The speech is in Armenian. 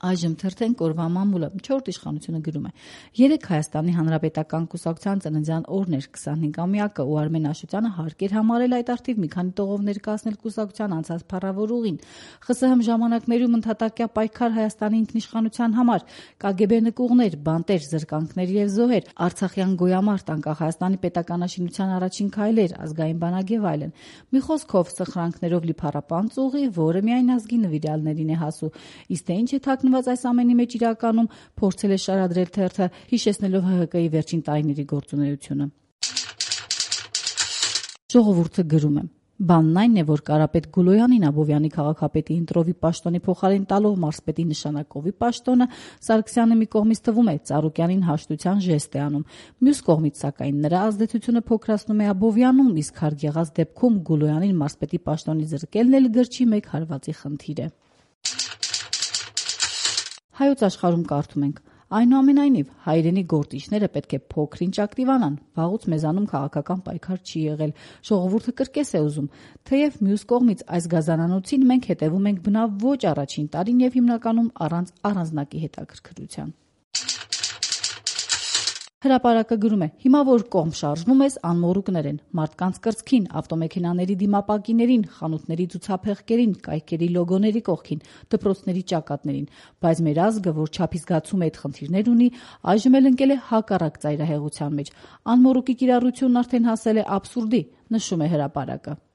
Այժմ թերթենք օրվա մամուլը, 4 իշխանությունը գրում է. 3 Հայաստանի Հանրապետական կուսակցության ծննդյան օրն էր 25-ամյակը ու Արմեն Աշոտյանը հարկ էր համարել այդ արդիվ մի քանի տողով ներկայացնել կուսակցության անցած փառավոր ուղին։ ԽՍՀՄ ժամանակներում ընդհատակյա պայքար Հայաստանի ինքնիշխանության համար, ԿԳԲ նկուղներ, բանտեր, զրկանքներ եւ զոհեր, Արցախյան գոյամարտ, անկախ Հայաստանի պետականաշինության առաջին քայլեր, ազգային բանակ եւ այլն։ Մի խոսքով սխրանքներով լի փառապանծ ուղի, որը միայն ազգի նվիրյալներին է հասու։ Իսկ թե ինչ է թաքնված այս ամենի մեջ իրականում, փորձել է շարադրել թերթը, հիշեցնելով ՀՀԿ-ի վերջին տարիների գործունեությունը։ Ժողովուրդը գրում է. Բանն այն է, որ Կարապետ Գուլոյանին Աբովյանի քաղաքապետի ընտրովի պաշտոնի փոխարեն տալով մարզպետի նշանակովի պաշտոնը Սարգսյանը մի կողմից թվում է Ծառուկյանին հաշտության ժեստ է անում, մյուս կողմից սակայն նրա ազդեցությունը փոքրացնում է Աբովյանում, իսկ հարկ եղած դեպքում Գուլոյանին մարզպետի պաշտոնի զրկելն էլ գրչի մեկ հարվածի խնդիր է։ Հայոց աշխարհում կարդում ենք. Այնուամենայնիվ, հայրենի գործիչները պետք է փոքր-ինչ ակտիվանան, վաղուց մեզանում քաղաքական պայքար չի եղել, ժողովուրդը կրկես է ուզում, թեև մյուս կողմից այս գազանանոցին մենք հետևում ենք բնավ ոչ առաջին տարին եւ հիմնականում առանց առանձնակի հետաքրքրության։ Հրապարակը գրում է. Հիմա որ կողմ շարժվում ես, անմոռուկներ են, մարդկանց կրծքին, ավտոմեքենաների դիմապակիներին, խանութների ցուցափեղկերին, կայքերի լոգոների կողքին, դպրոցների ճակատներին, բայց մեր ազգը, որ չափի զգացում է այդ խնդիրներ ունի, այժմ էլ ընկել է հակառակ ծայրահեղության մեջ։ Անմոռուկի կիրառությունն արդեն հասել է աբսուրդի, նշում է հրապարակը։